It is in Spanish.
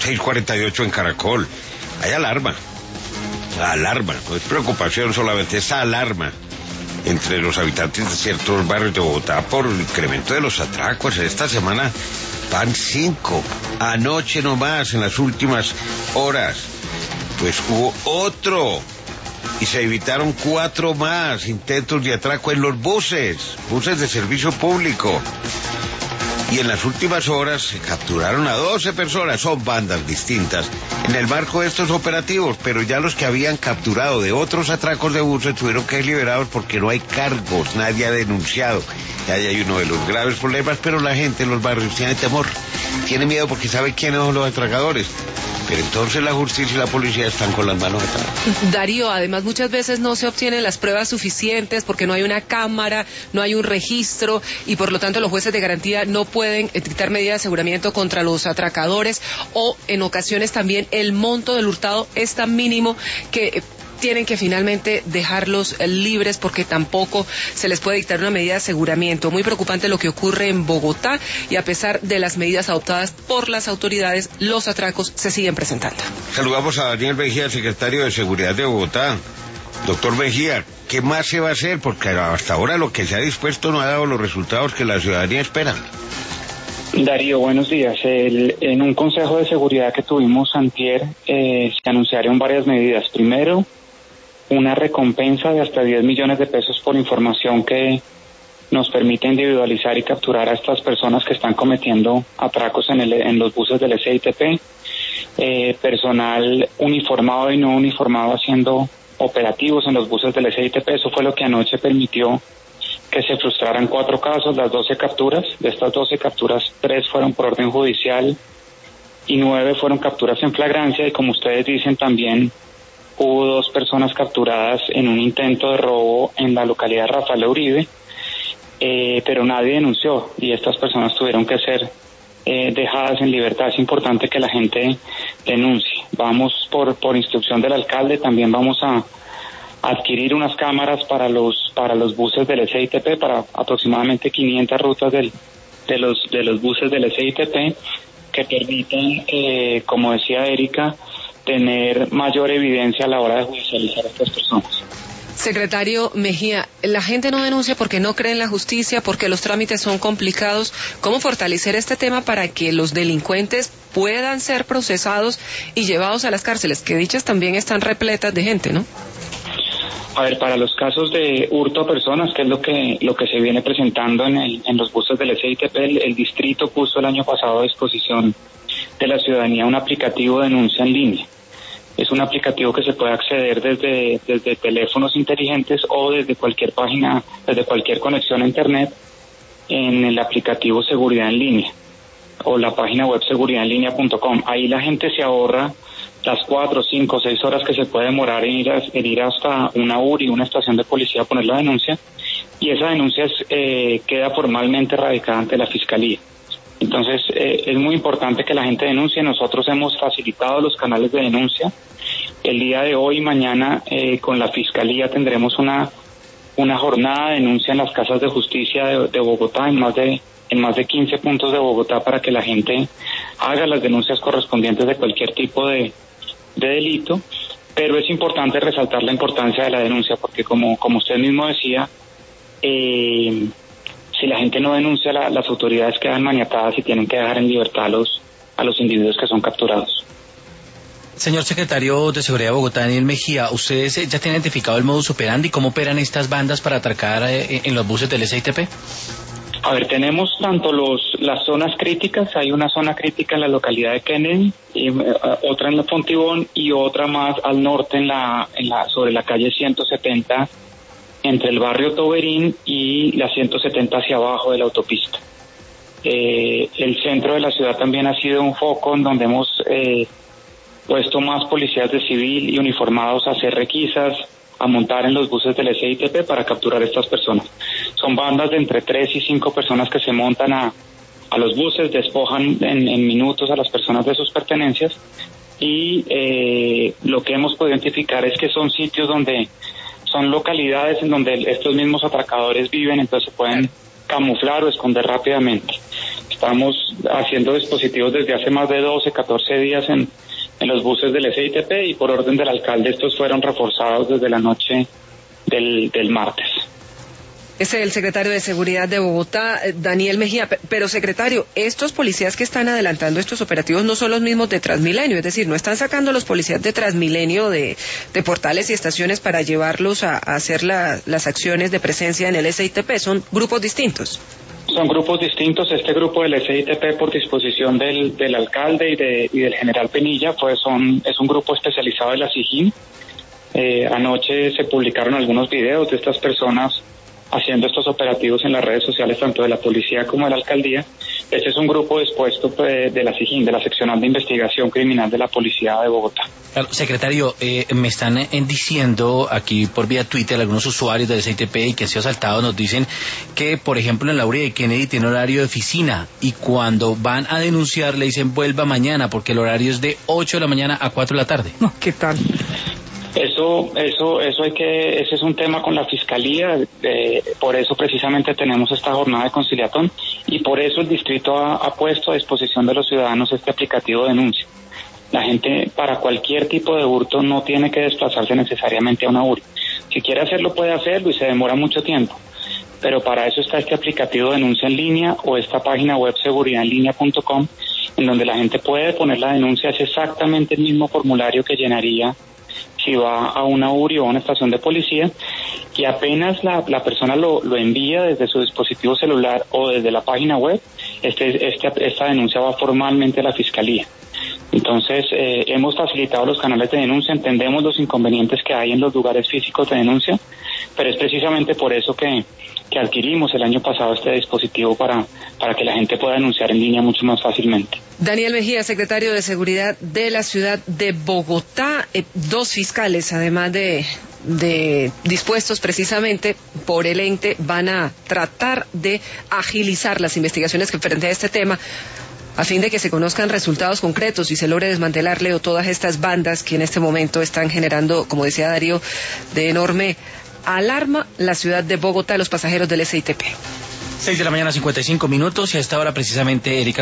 6:48 en Caracol. Hay alarma, no es preocupación solamente, es alarma entre los habitantes de ciertos barrios de Bogotá por el incremento de los atracos. Esta semana van 5, anoche nomás, en las últimas horas, pues hubo otro, y se evitaron 4 más intentos de atraco en los buses de servicio público. Y en las últimas horas se capturaron a 12 personas, son bandas distintas, en el marco de estos operativos, pero ya los que habían capturado de otros atracos de buses tuvieron que ser liberados porque no hay cargos, nadie ha denunciado. Y ahí hay uno de los graves problemas, pero la gente en los barrios tiene temor, tiene miedo porque sabe quiénes son los atracadores. Pero entonces la justicia y la policía están con las manos atadas. Darío, además muchas veces no se obtienen las pruebas suficientes porque no hay una cámara, no hay un registro y por lo tanto los jueces de garantía no pueden dictar medidas de aseguramiento contra los atracadores, o en ocasiones también el monto del hurtado es tan mínimo que tienen que finalmente dejarlos libres porque tampoco se les puede dictar una medida de aseguramiento. Muy preocupante lo que ocurre en Bogotá, y a pesar de las medidas adoptadas por las autoridades, los atracos se siguen presentando. Saludamos a Daniel Mejía, secretario de Seguridad de Bogotá. Doctor Mejía, ¿qué más se va a hacer? Porque hasta ahora lo que se ha dispuesto no ha dado los resultados que la ciudadanía espera. Darío, buenos días. En un consejo de seguridad que tuvimos antier, se anunciaron varias medidas. Primero, una recompensa de hasta 10 millones de pesos por información que nos permite individualizar y capturar a estas personas que están cometiendo atracos en los buses del SITP, personal uniformado y no uniformado haciendo operativos en los buses del SITP. Eso fue lo que anoche permitió que se frustraran 4 casos, las 12 capturas. De estas 12 capturas, 3 fueron por orden judicial y 9 fueron capturas en flagrancia, y como ustedes dicen también hubo 2 personas capturadas en un intento de robo en la localidad de Rafael Uribe, pero nadie denunció y estas personas tuvieron que ser dejadas en libertad. Es importante que la gente denuncie. Vamos por instrucción del alcalde, también vamos a adquirir unas cámaras para los buses del SITP, para aproximadamente 500 rutas de los buses del SITP, que permitan, como decía Erika, tener mayor evidencia a la hora de judicializar a estas personas. Secretario Mejía, la gente no denuncia porque no cree en la justicia, porque los trámites son complicados. ¿Cómo fortalecer este tema para que los delincuentes puedan ser procesados y llevados a las cárceles, que dichas también están repletas de gente, ¿no? A ver, para los casos de hurto a personas, que es lo que se viene presentando en los buses del SITP, el distrito puso el año pasado a disposición de la ciudadanía un aplicativo de denuncia en línea. Es un aplicativo que se puede acceder desde teléfonos inteligentes o desde cualquier página, desde cualquier conexión a internet, en el aplicativo Seguridad en Línea o la página web seguridadinlinea.com. Ahí la gente se ahorra las 4, 5, 6 horas que se puede demorar en ir hasta una URI, una estación de policía, a poner la denuncia, y esa denuncia queda formalmente radicada ante la Fiscalía. Entonces, es muy importante que la gente denuncie. Nosotros hemos facilitado los canales de denuncia. El día de hoy y mañana, con la Fiscalía, tendremos una jornada de denuncia en las casas de justicia de Bogotá, en más de 15 puntos de Bogotá, para que la gente haga las denuncias correspondientes de cualquier tipo de delito. Pero es importante resaltar la importancia de la denuncia, porque como usted mismo decía, si la gente no denuncia, las autoridades quedan maniatadas y tienen que dejar en libertad a los individuos que son capturados. Señor secretario de Seguridad de Bogotá, Daniel Mejía, ¿ustedes ya tienen identificado el modus operandi? ¿Cómo operan estas bandas para atracar en los buses del SITP? A ver, tenemos tanto las zonas críticas. Hay una zona crítica en la localidad de Kennedy, y otra en la Fontibón y otra más al norte sobre la calle 170, entre el barrio Toberín y la 170 hacia abajo de la autopista. El centro de la ciudad también ha sido un foco en donde hemos puesto más policías de civil y uniformados a hacer requisas, a montar en los buses del SITP para capturar a estas personas. Son bandas de entre 3 y 5 personas que se montan a los buses, despojan en minutos a las personas de sus pertenencias, y lo que hemos podido identificar es que son sitios son localidades en donde estos mismos atracadores viven, entonces se pueden camuflar o esconder rápidamente. Estamos haciendo dispositivos desde hace más de 12, 14 días en los buses del SITP y por orden del alcalde estos fueron reforzados desde la noche del martes. Es el secretario de Seguridad de Bogotá, Daniel Mejía. Pero, secretario, estos policías que están adelantando estos operativos no son los mismos de Transmilenio, es decir, no están sacando los policías de Transmilenio de portales y estaciones para llevarlos a hacer las acciones de presencia en el SITP, son grupos distintos. Son grupos distintos. Este grupo del SITP, por disposición del alcalde y del general Penilla, es un grupo especializado de la SIJIN. Anoche se publicaron algunos videos de estas personas haciendo estos operativos en las redes sociales, tanto de la policía como de la alcaldía. Este es un grupo dispuesto de la SIJIN, de la Seccional de Investigación Criminal de la Policía de Bogotá. Claro, secretario, me están diciendo aquí por vía Twitter algunos usuarios del SITP y que han sido asaltados nos dicen que, por ejemplo, en la Laura de Kennedy tiene horario de oficina y cuando van a denunciar le dicen vuelva mañana porque el horario es de 8 de la mañana a 4 de la tarde. No, ¿qué tal? Ese es un tema con la fiscalía, por eso precisamente tenemos esta jornada de conciliatón y por eso el distrito ha puesto a disposición de los ciudadanos este aplicativo de denuncia. La gente para cualquier tipo de hurto no tiene que desplazarse necesariamente a una URI. Si quiere hacerlo puede hacerlo y se demora mucho tiempo, pero para eso está este aplicativo de denuncia en línea o esta página web seguridadinlinea.com en donde la gente puede poner la denuncia. Es exactamente el mismo formulario que llenaría si va a una URI o a una estación de policía, y apenas la persona lo envía desde su dispositivo celular o desde la página web, esta denuncia va formalmente a la fiscalía. Entonces, hemos facilitado los canales de denuncia, entendemos los inconvenientes que hay en los lugares físicos de denuncia, pero es precisamente por eso que adquirimos el año pasado este dispositivo para que la gente pueda denunciar en línea mucho más fácilmente. Daniel Mejía, secretario de Seguridad de la ciudad de Bogotá. Dos fiscales, además de dispuestos precisamente por el ente, van a tratar de agilizar las investigaciones que frente a este tema, a fin de que se conozcan resultados concretos y se logre desmantelarle o todas estas bandas que en este momento están generando, como decía Darío, de enorme alarma la ciudad de Bogotá, los pasajeros del SITP. 6 de la mañana, 55 minutos, y a esta hora precisamente Erika